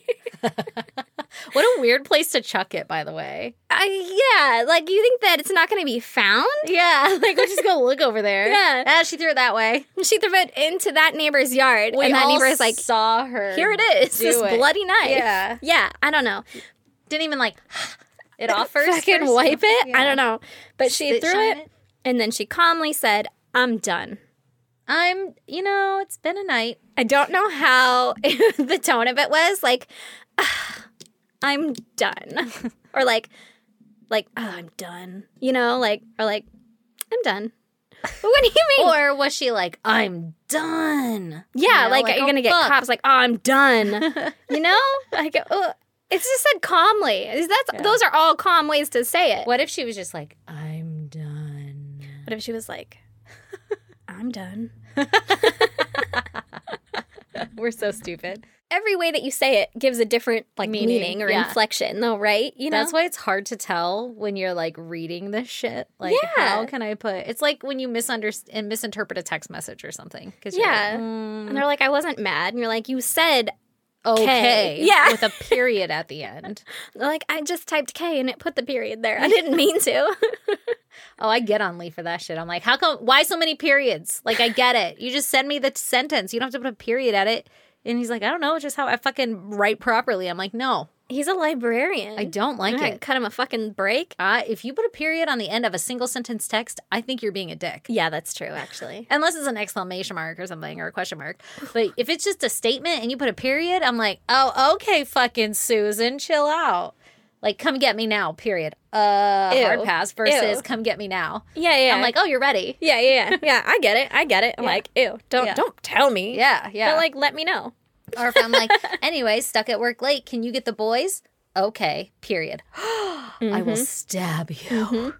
What a weird place to chuck it, by the way. I, yeah, like you think that it's not going to be found? Yeah, like we'll just go look over there. Yeah. Ah, she threw it that way. She threw it into that neighbor's yard, We and that all neighbor is like, saw her. here it is, do this it. bloody knife. Yeah. Yeah, I don't know. Didn't even like it off first. Fucking first? wipe it? Yeah. I don't know. But she Spit threw shine it, and then she calmly said, I'm done. I'm, you know, it's been a night. I don't know how the tone of it was, like, "Ah, I'm done. Or like, like, oh, I'm done. You know, like, or like, I'm done. What do you mean? Or was she like, I'm done? yeah, You know, like, like, you're oh, going to get fuck. cops like, oh, I'm done. You know? Like, oh, it's just said calmly. That's Yeah. Those are all calm ways to say it. What if she was just like, I'm done? What if she was like, I'm done? We're so stupid. Every way that you say it gives a different like Meaning, meaning, or yeah. inflection, though, right? You know, That's why it's hard to tell when you're like reading this shit. Like, Yeah. how can I put? It's like when you misunderstand and misinterpret a text message or something. Because Yeah. like, and mm, they're like, I wasn't mad, and you're like, you said, okay, Yeah. with a period at the end. they're like, I just typed K and it put the period there. I didn't mean to. Oh, I get on Lee for that shit. I'm like, how come? Why so many periods? Like, I get it. You just send me the sentence. You don't have to put a period at it. And he's like, I don't know. It's just how I fucking write properly. I'm like, no, He's a librarian. I don't like All right, it. Cut him a fucking break. Uh, if you put a period on the end of a single sentence text, I think you're being a dick. Yeah, that's true, actually. Unless it's an exclamation mark or something or a question mark. But if it's just a statement and you put a period, I'm like, oh, okay, fucking Susan, chill out. Like, come get me now, period. Uh, Ew. hard pass versus Ew. come get me now. Yeah, yeah. I'm like, oh, you're ready. yeah, yeah, yeah. Yeah, I get it. I get it. I'm Yeah. like, ew, don't Yeah. don't tell me. Yeah, yeah. But like, let me know. Or if I'm like, anyway, stuck at work late, can you get the boys? Okay, period. I will stab you.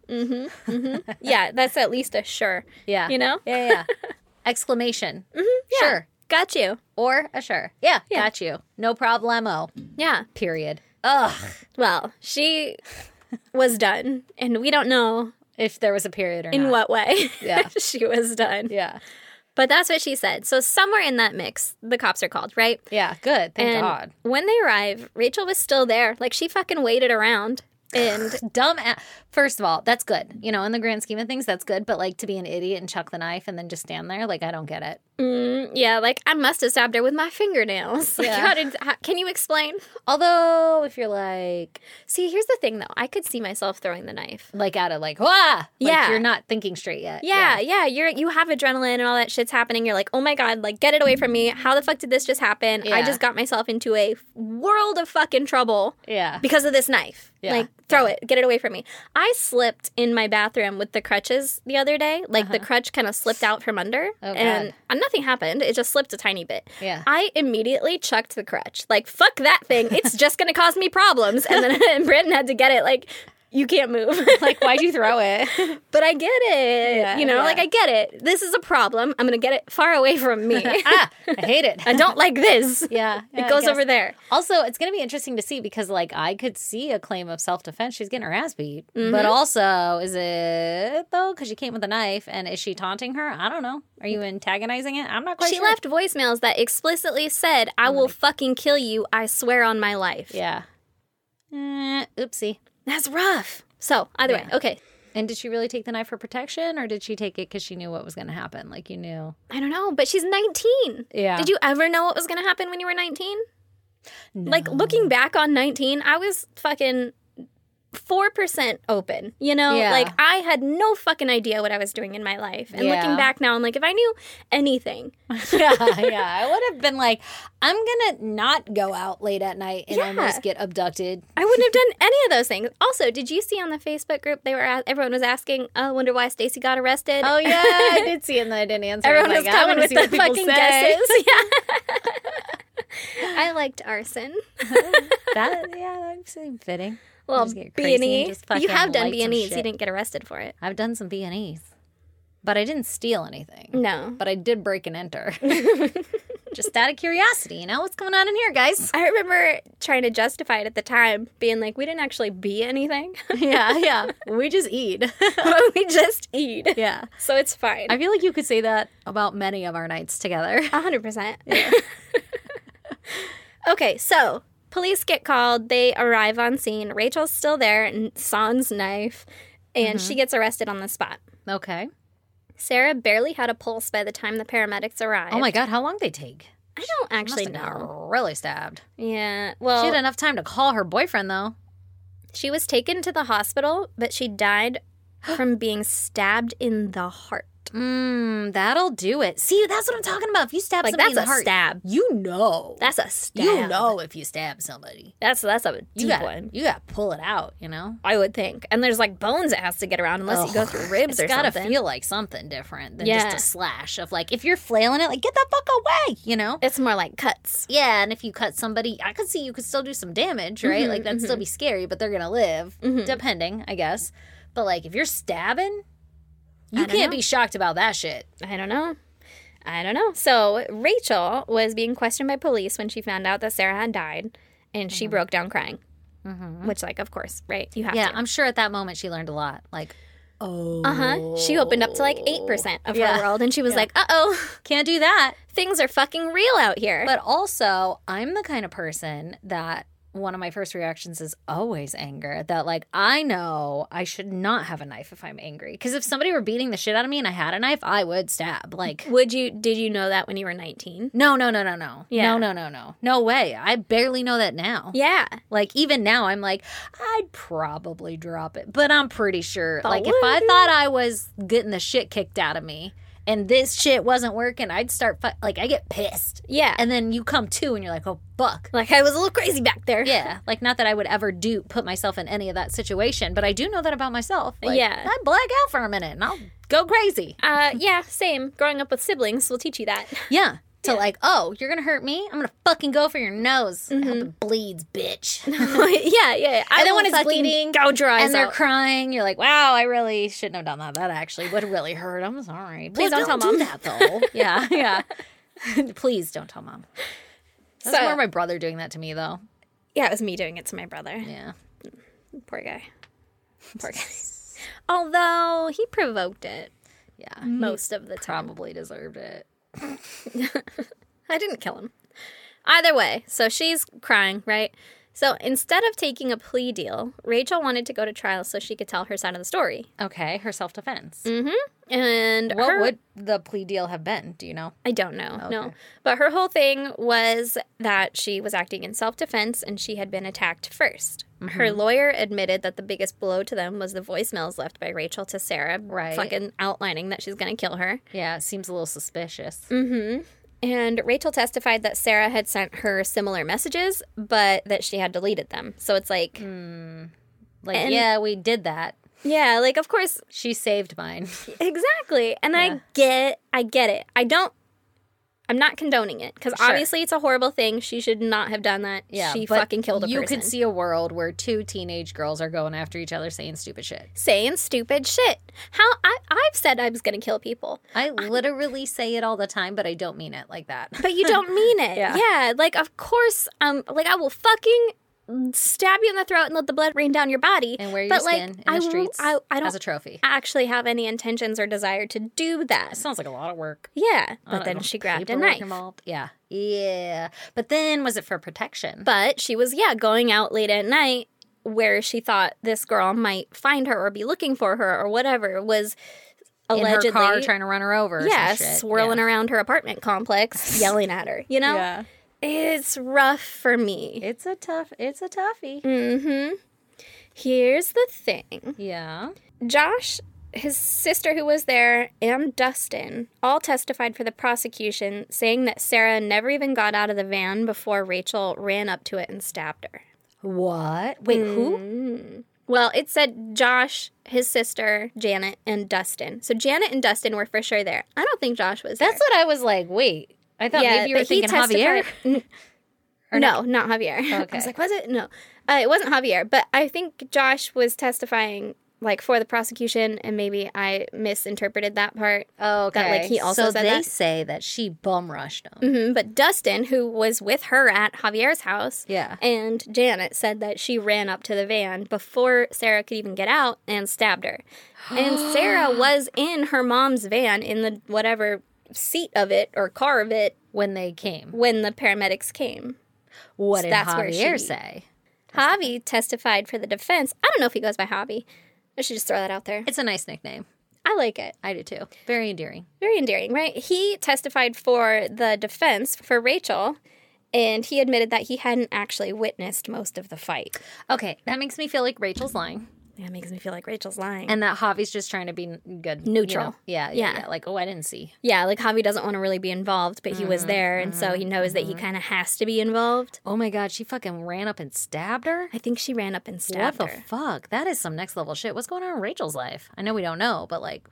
Yeah, that's at least a sure. Yeah. You know? Yeah, yeah. Exclamation. Yeah. Sure. Got you. Or a sure. Yeah, Yeah. got you. No problemo. Yeah. Period. Ugh. Well, she was done, and we don't know If there was a period or in not. what way Yeah. she was done. Yeah. But that's what she said. So somewhere in that mix, the cops are called, right? Yeah, good. Thank and God. when they arrive, Rachel was still there. Like, she fucking waited around. And Dumb. A- First of all, that's good. You know, in the grand scheme of things, that's good. But like to be an idiot and chuck the knife and then just stand there, like I don't get it. mm, yeah, like, I must have stabbed her with my fingernails. Like, Yeah. how did, how, can you explain? Although, if you're like, See, here's the thing, though. I could see myself throwing the knife. like at it, like, wah, like Yeah. you're not thinking straight yet. Yeah, yeah, you're you have adrenaline and all that shit's happening. You're like, oh my god, like, get it away from me. How the fuck did this just happen? I Yeah. just got myself into a world of fucking trouble Yeah. because of this knife. Yeah. Like, throw it, get it away from me. I slipped in my bathroom with the crutches the other day. Like, the crutch kind of slipped out from under, Oh, and uh, nothing happened. It just slipped a tiny bit. Yeah. I immediately chucked the crutch. Like, fuck that thing. It's just gonna cause me problems. And then Brandon had to get it. Like, you can't move. Like, why'd you throw it? But I get it. Yeah, you know, yeah. like, I get it. This is a problem. I'm going to get it far away from me. ah, I hate it. I don't like this. Yeah. yeah, It I goes guess. over there. Also, it's going to be interesting to see because, like, I could see a claim of self defense. She's getting her ass beat. Mm-hmm. But also, is it, though? Because she came with a knife. And is she taunting her? I don't know. Are you antagonizing it? I'm not quite She sure. left voicemails that explicitly said, I will fucking kill you. I swear on my life. Yeah. Eh, oopsie. That's rough. So, either way, Yeah. okay. And did she really take the knife for protection or did she take it because she knew what was going to happen? Like, you knew. I don't know, but she's nineteen. Yeah. Did you ever know what was going to happen when you were nineteen? No. Like, looking back on nineteen, I was fucking four percent open, you know? Yeah. Like, I had no fucking idea what I was doing in my life. And Yeah. looking back now, I'm like, if I knew anything. yeah, yeah. I would have been like, I'm going to not go out late at night and Yeah. almost get abducted. I wouldn't have done any of those things. Also, did you see on the Facebook group, they were a- everyone was asking, oh, I wonder why Stacey got arrested? Oh, yeah. I did see it and I didn't answer. Everyone I'm was like, I coming wanna with see the what people fucking say. guesses. Yeah. I liked arson. that, yeah, that seemed fitting. Well, Just get B crazy and E. just fucking You have done light B and some Es. You shit. didn't get arrested for it. I've done some B and Es. But I didn't steal anything. No. But I did break and enter. Just out of curiosity, you know? What's going on in here, guys? I remember trying to justify it at the time, being like, we didn't actually be anything. yeah, yeah. We just eat. We just eat. yeah. So it's fine. I feel like you could say that about many of our nights together. one hundred percent. Okay, so police get called. They arrive on scene. Rachel's still there and sans knife, and Mm-hmm. she gets arrested on the spot. Okay. Sarah barely had a pulse by the time the paramedics arrived. Oh my God, how long did they take? I don't actually Must have know. got really stabbed. Yeah, well, She had enough time to call her boyfriend, though. she was taken to the hospital, but she died from being stabbed in the heart. Mmm, that'll do it. See, that's what I'm talking about. If you stab Like, somebody that's in the a heart, stab. you know. That's a stab. You know if you stab somebody. That's that's a You deep got one. you got to pull it out, you know? I would think. And there's like bones it has to get around unless you go Ugh. through ribs It's or gotta something. feel like something different than Yeah. just a slash of like, if you're flailing it, like, get the fuck away, you know? It's more like cuts. Yeah, and if you cut somebody, I could see you could still do some damage, right? Mhm, like, that'd still be scary, but they're gonna live, Mhm. depending, I guess. But, like, if you're stabbing, I you don't can't know. be shocked about that shit. I don't know. I don't know. So Rachel was being questioned by police when she found out that Sarah had died, and she broke down crying. Mm-hmm. Which, like, of course, right? You have Yeah, to. I'm sure at that moment she learned a lot. Like, oh. Uh huh. She opened up to like eight percent of Yeah. her world, and she was like, "Uh oh, Can't do that. things are fucking real out here." But also, I'm the kind of person that one of my first reactions is always anger. That, like, I know I should not have a knife if I'm angry. Because if somebody were beating the shit out of me and I had a knife, I would stab. Like, would you? Did you know that when you were nineteen? no, no, no, no, no. Yeah. No, no, no, no. No way. I barely know that now. Yeah. Like, even now, I'm like, I'd probably drop it. But I'm pretty sure. But like, if would I you? thought I was getting the shit kicked out of me and this shit wasn't working, I'd start, fu- like, I get pissed. Yeah. And then you come to and you're like, oh, fuck. Like, I was a little crazy back there. Yeah. Like, not that I would ever do put myself in any of that situation, but I do know that about myself. Like, Yeah. I black out for a minute and I'll go crazy. Uh, yeah. Same. Growing up with siblings will teach you that. Yeah. To Yeah. like, oh, you're gonna hurt me? I'm gonna fucking go for your nose. I Mm-hmm. hope it bleeds, bitch. yeah. Yeah. I And then will when it's fucking bleeding, gouge your eyes and they're out. crying, you're like, wow, I really shouldn't have done that. That actually would really hurt. I'm sorry. Please Well, don't tell do mom. that though. yeah, yeah. Please don't tell mom. That's So- more my brother doing that to me though. Yeah, it was me doing it to my brother. Yeah. Poor guy. Poor guy. Although he provoked it Yeah. most of the time. Probably deserved it. I didn't kill him. Either way, so she's crying, right? So instead of taking a plea deal, Rachel wanted to go to trial so she could tell her side of the story. Okay, her self defense. Mm-hmm. And What her, would the plea deal have been? Do you know? I don't know, no. Okay. But her whole thing was that she was acting in self-defense and she had been attacked first. Mm-hmm. Her lawyer admitted that the biggest blow to them was the voicemails left by Rachel to Sarah, Right. fucking outlining that she's going to kill her. Yeah, it seems a little suspicious. Mm-hmm. And Rachel testified that Sarah had sent her similar messages, but that she had deleted them. So it's like, Like, And- yeah, we did that. yeah, like, of course, She saved mine. exactly. And Yeah. I get, I get it. I don't, I'm not condoning it because Sure. obviously it's a horrible thing. She should not have done that. Yeah, she but fucking killed a you person. could see a world where two teenage girls are going after each other saying stupid shit. saying stupid shit. How I, I've said I was going to kill people, I literally say it all the time, but I don't mean it like that. but you don't mean it. Yeah. yeah, like of course, um, like I will fucking stab you in the throat and let the blood rain down your body And wear your but, skin like, in I the won't- streets I, I don't as a trophy. actually have any intentions or desire to do that. Sounds like a lot of work. Yeah, I but don't then know, she grabbed a paperwork knife. involved. Yeah. Yeah. But then was it for protection? But she was, yeah, going out late at night where she thought this girl might find her or be looking for her or whatever was allegedly in her car trying to run her over. or yeah, some shit. swirling yeah. around her apartment complex, yelling at her. You know, Yeah. it's rough for me. It's a tough, it's a toughie. Mm-hmm. Here's the thing. Yeah. Josh, his sister who was there, and Dustin all testified for the prosecution, saying that Sarah never even got out of the van before Rachel ran up to it and stabbed her. What? Wait, who? Mm. Well, it said Josh, his sister, Janet, and Dustin. So Janet and Dustin were for sure there. I don't think Josh was That's there. what I was like, wait. I thought Yeah, maybe you were but he thinking Javier. testified- Or no, not Javier. I Okay. was like, was it? No. Uh, it wasn't Javier. But I think Josh was testifying, like, for the prosecution, and maybe I misinterpreted that part. Oh, okay. That, like, he also so said they that. say that she bum rushed him. hmm But Dustin, who was with her at Javier's house, Yeah. and Janet said that she ran up to the van before Sarah could even get out and stabbed her. And Sarah was in her mom's van in the whatever seat of it or car of it When they came. when the paramedics came. What So did that's where Javier she- say? Javi testified for the defense. I don't know if he goes by Javi. I should just throw that out there. It's a nice nickname. I like it. I do too. Very endearing. Very endearing, right? He testified for the defense for Rachel, and he admitted that he hadn't actually witnessed most of the fight. Okay, that makes me feel like Rachel's lying. That makes me feel like Rachel's lying. And that Javi's just trying to be good. you Neutral. know? Yeah, yeah, Yeah. yeah. Like, oh, I didn't see. yeah, like Javi doesn't want to really be involved, but he was there, and so he knows that he kind of has to be involved. Oh my God, she fucking ran up and stabbed her? I think she ran up and stabbed What the her. fuck? That is some next level shit. What's going on in Rachel's life? I know we don't know, but like,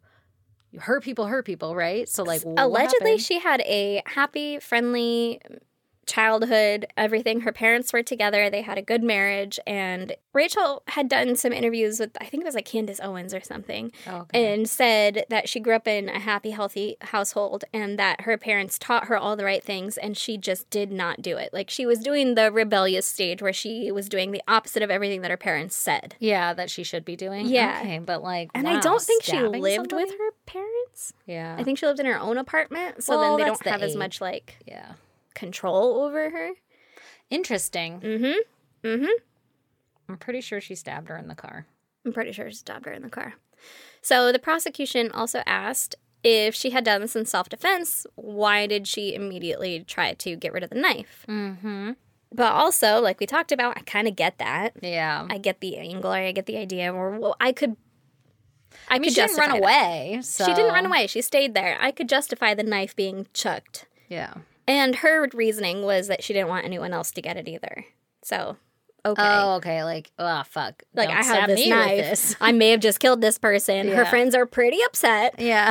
you hurt people, hurt people, right? So like, what Allegedly, happened? she had a happy, friendly childhood, everything. Her parents were together. They had a good marriage. And Rachel had done some interviews with, I think it was like Candace Owens or something, Oh, okay. and said that she grew up in a happy, healthy household and that her parents taught her all the right things and she just did not do it. Like she was doing the rebellious stage where she was doing the opposite of everything that her parents said. Yeah, that she should be doing. Yeah. Okay, but like, And I wow, don't think she stabbing lived somebody? with her parents. Yeah. I think she lived in her own apartment, so Well, then they that's don't the have as age. much like Yeah. control over her. Interesting. Mm-hmm. Mm-hmm. I'm pretty sure she stabbed her in the car. I'm pretty sure she stabbed her in the car. So the prosecution also asked if she had done this in self-defense, why did she immediately try to get rid of the knife? Mm-hmm. But also, like we talked about, I kind of get that. Yeah. I get the angle, or I get the idea, or well, I could. I, I mean, could she didn't run justify that. away. So. She didn't run away. She stayed there. I could justify the knife being chucked. Yeah. And her reasoning was that she didn't want anyone else to get it either. So, okay. Oh, okay. Like, oh, fuck. like, Don't I stab have this me with knife. this. I may have just killed this person. Her Yeah. friends are pretty upset. Yeah.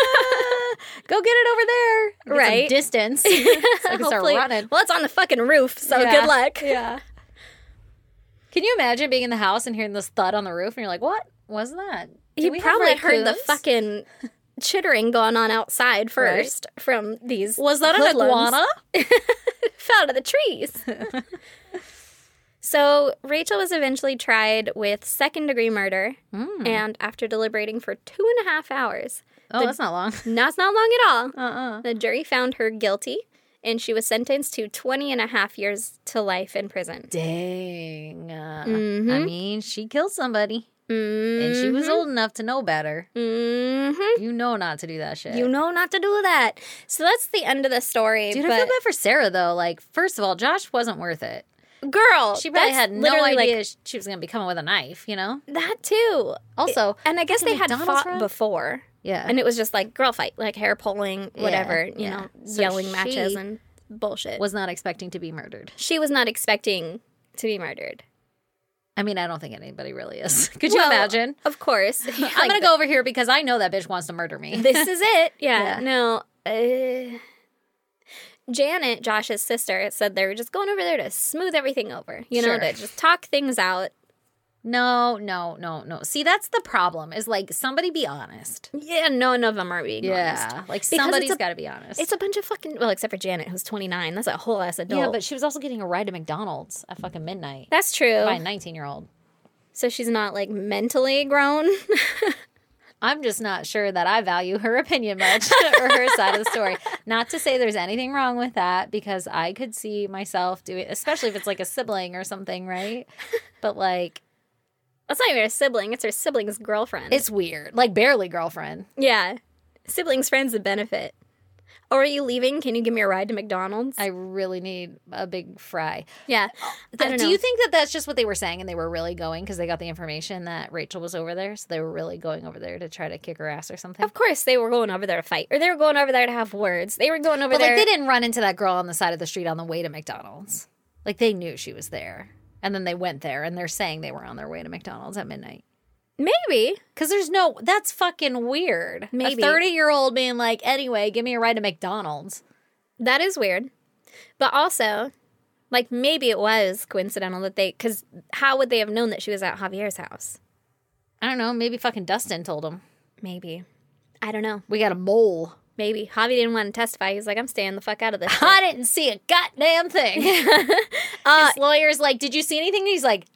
Go get it over there. Get some Right. distance. So I can start Hopefully- running. Well, it's on the fucking roof, so Yeah. good luck. Yeah. Can you imagine being in the house and hearing this thud on the roof and you're like, what was that? Do He we have probably heard the raccoons? fucking chittering going on outside first from these. Was that an hoodlums. iguana? Fell out of the trees. So Rachel was eventually tried with second-degree murder, Mm. and after deliberating for two and a half hours, Oh, that's not long. that's not long at all, Uh-uh. the jury found her guilty, and she was sentenced to twenty and a half years to life in prison. Dang. Uh, I Mhm. mean, she killed somebody. Mm-hmm. And she was old enough to know better. Mm-hmm. You know not to do that shit. You know not to do that. So that's the end of the story. Dude, but I feel bad for Sarah, though. Like, first of all, Josh wasn't worth it. girl, She probably that's had no literally, idea like, sh she was going to be coming with a knife, you know? that too. Also, And I guess they fucking had McDonald's fought run? before. yeah. And it was just like girl fight, like hair pulling, whatever, you yeah. know, So yelling matches she and bullshit. was not expecting to be murdered. she was not expecting to be murdered. I mean, I don't think anybody really is. Could you Well, imagine? Of course. I'm going to go over here because I know that bitch wants to murder me. This is it. Yeah. Yeah. No. Uh, Janet, Josh's sister, said they were just going over there to smooth everything over, you know, Sure. to just talk things out. No, no, no, no. See, that's the problem is like somebody be honest. Yeah, none of them are being honest. Yeah. Like Because somebody's it's a- got to be honest. It's a bunch of fucking, well, except for Janet, who's twenty-nine. That's a whole ass adult. yeah, but she was also getting a ride to McDonald's at fucking midnight That's true. by a nineteen year old. So she's not, like, mentally grown. I'm just not sure that I value her opinion much or her side of the story. Not to say there's anything wrong with that because I could see myself doing, especially if it's like a sibling or something, right? But like, That's not even her sibling. It's her sibling's girlfriend. it's weird. Like barely girlfriend. yeah. Siblings, friends, the benefit. Or are you leaving? Can you give me a ride to McDonald's? I really need a big fry. yeah. I don't Do know. you think that that's just what they were saying and they were really going because they got the information that Rachel was over there? So they were really going over there to try to kick her ass or something? Of course, they were going over there to fight. Or they were going over there to have words. They were going over But there. like they didn't run into that girl on the side of the street on the way to McDonald's. Like they knew she was there. And then they went there and they're saying they were on their way to McDonald's at midnight. Maybe. Because there's no, that's fucking weird. Maybe. A thirty-year-old being like, anyway, give me a ride to McDonald's. That is weird. But also, like, maybe it was coincidental that they... Because how would they have known that she was at Javier's house? I don't know. Maybe fucking Dustin told him. Maybe. I don't know. We got a mole. Maybe. Javi didn't want to testify. He was like, I'm staying the fuck out of this. I didn't see a goddamn thing. uh, His lawyer's like, did you see anything? And he's like,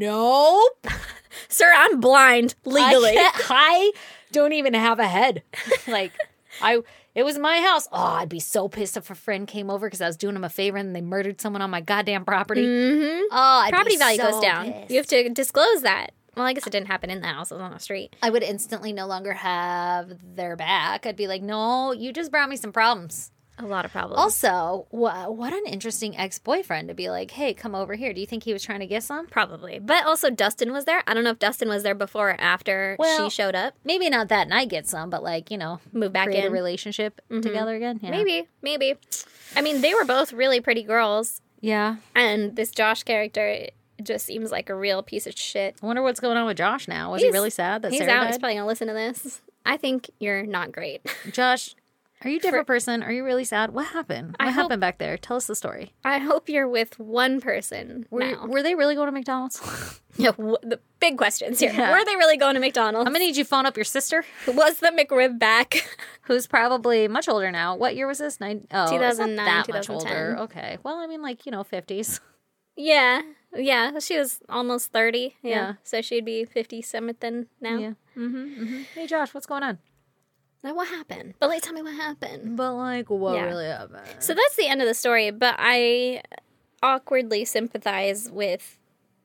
nope. Sir, I'm blind legally. I, I don't even have a head. Like, I... It was my house. Oh, I'd be so pissed if a friend came over because I was doing him a favor and they murdered someone on my goddamn property. Mm-hmm. Oh, I'd Property be value so goes down. pissed. You have to disclose that. Well, I guess it didn't happen in the house. It was on the street. I would instantly no longer have their back. I'd be like, no, you just brought me some problems. A lot of problems. Also, wha- what an interesting ex-boyfriend to be like, hey, come over here. Do you think he was trying to get some? Probably. But also Dustin was there. I don't know if Dustin was there before or after Well, she showed up. Maybe not that night get some, but like, you know, Move back create in. a relationship together again. Yeah. Maybe. Maybe. I mean, they were both really pretty girls. Yeah. And this Josh character just seems like a real piece of shit. I wonder what's going on with Josh now. Was he He's- really sad that He's Sarah out. died? He's probably going to listen to this. I think you're not great. Josh, are you a different person? Are you really sad? What happened? What I hope- happened back there? Tell us the story. I hope you're with one person Were, now. were they really going to McDonald's? Yeah, wh- the big questions here. Yeah. Were they really going to McDonald's? I'm going to need you to phone up your sister, Was the McRib back? who's probably much older now. What year was this? Nine, oh, it's not two thousand nine, that much two thousand ten. older. Okay. Well, I mean, like, you know, fifties. Yeah. Yeah. She was almost thirty. Yeah. Yeah. So she'd be fifty something now. Yeah. Mm-hmm, mm-hmm. Hey, Josh, what's going on? Like, what happened? But like, tell me what happened. But, like, what Yeah. really happened? So that's the end of the story, but I awkwardly sympathize with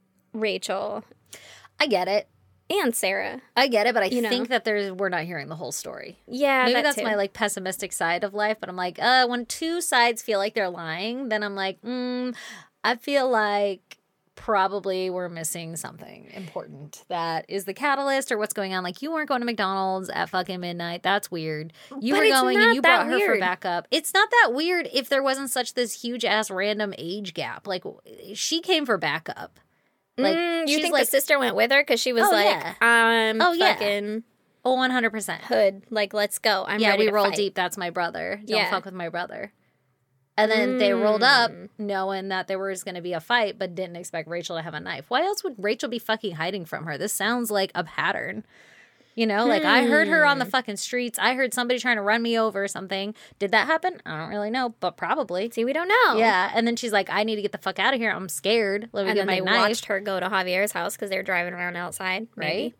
Rachel I get it. and Sarah. I get it, but I You know. think that there's we're not hearing the whole story. Yeah, Maybe that that's too. my like pessimistic side of life, but I'm like, uh, when two sides feel like they're lying, then I'm like, mm, I feel like probably we're missing something important that is the catalyst or what's going on. Like, you weren't going to McDonald's at fucking midnight. That's weird. You But were it's going not and you that brought her for weird. backup. It's not that weird if there wasn't such this huge ass random age gap. Like, she came for backup. Like, Mm, you she's think like, the sister went with her because she was Oh, like, yeah. "I'm Oh, yeah. fucking oh, one hundred percent. hood. Like, let's go. I'm Yeah, ready we to roll fight." deep. That's my brother. Don't Yeah. fuck with my brother. And then they rolled up Mm. knowing that there was going to be a fight, but didn't expect Rachel to have a knife. Why else would Rachel be fucking hiding from her? This sounds like a pattern. You know, like I heard her on the Hmm. fucking streets. I heard somebody trying to run me over or something. Did that happen? I don't really know, but probably. See, we don't know. Yeah. And then she's like, I need to get the fuck out of here. I'm scared. Let me And get then my they knife. watched her go to Javier's house because they were driving around outside. Maybe. Right?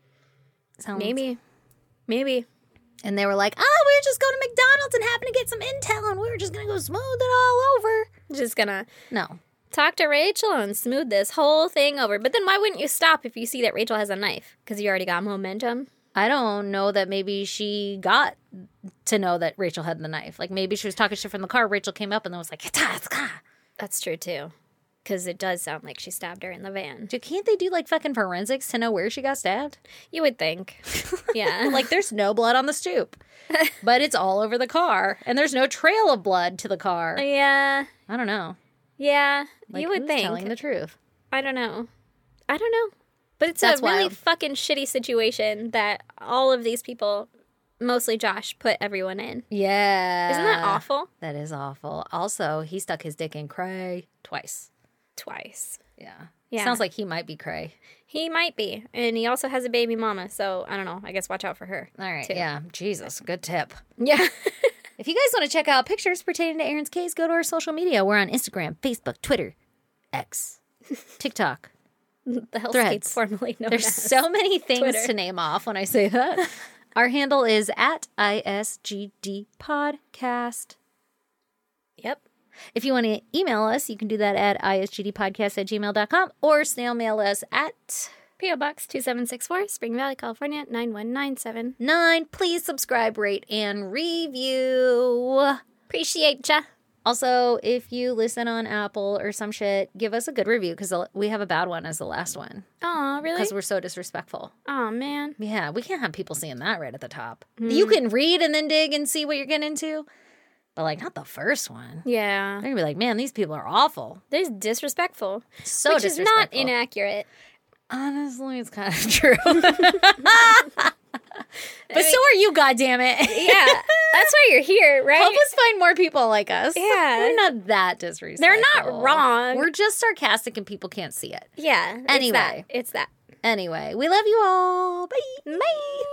Sounds- Maybe. Maybe. And they were like, oh, we were just going to McDonald's and happened to get some intel and we were just going to go smooth it all over. Just gonna No. talk to Rachel and smooth this whole thing over. But then why wouldn't you stop if you see that Rachel has a knife? Because you already got momentum. I don't know that maybe she got to know that Rachel had the knife. Like maybe she was talking shit from the car. Rachel came up and then was like, "It's it's ka." That's true too. Because it does sound like she stabbed her in the van. Dude, can't they do like fucking forensics to know where she got stabbed? You would think. Yeah. Like there's no blood on the stoop, but it's all over the car, and there's no trail of blood to the car. yeah. I don't know. Yeah. Like, you would who's think. telling the truth. I don't know. I don't know. But it's That's a really wild. fucking shitty situation that all of these people, mostly Josh, put everyone in. Yeah, Isn't that awful? That is awful. Also, he stuck his dick in Cray twice. Twice. Yeah, Yeah. Sounds like he might be Cray. He might be. And he also has a baby mama. So I don't know. I guess watch out for her. All right. too. Yeah. Jesus. Good tip. Yeah. If you guys want to check out pictures pertaining to Aaron's case, go to our social media. We're on Instagram, Facebook, Twitter, X, TikTok. the Hellscape Threads. formerly known There's as. so many things Twitter. to name off when I say that. Our handle is at I S G D Podcast. Yep. If you want to email us, you can do that at I S G D podcast at gmail dot com or snail mail us at P O Box two seven six four, Spring Valley, California, nine one nine seven. Nine, please subscribe, rate, and review. Appreciate ya. Also, if you listen on Apple or some shit, give us a good review because we have a bad one as the last one. Aw, really? Because we're so disrespectful. Aw, man. Yeah, we can't have people seeing that right at the top. Mm. You can read and then dig and see what you're getting into, but like not the first one. Yeah. They're gonna be like, man, these people are awful. They're disrespectful. So Which disrespectful. is not inaccurate. Honestly, it's kind of true. But so are you, goddammit. Yeah. That's why you're here, right? Help us find more people like us. Yeah. We're not that disrespectful. They're not wrong. We're just sarcastic and people can't see it. Yeah. Anyway. It's that. It's that. Anyway, we love you all. Bye. Bye.